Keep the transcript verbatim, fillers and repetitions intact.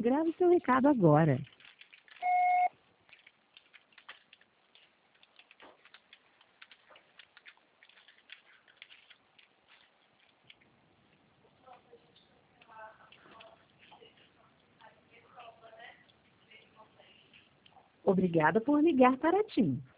Grave seu recado agora. Obrigada por ligar para a TIM.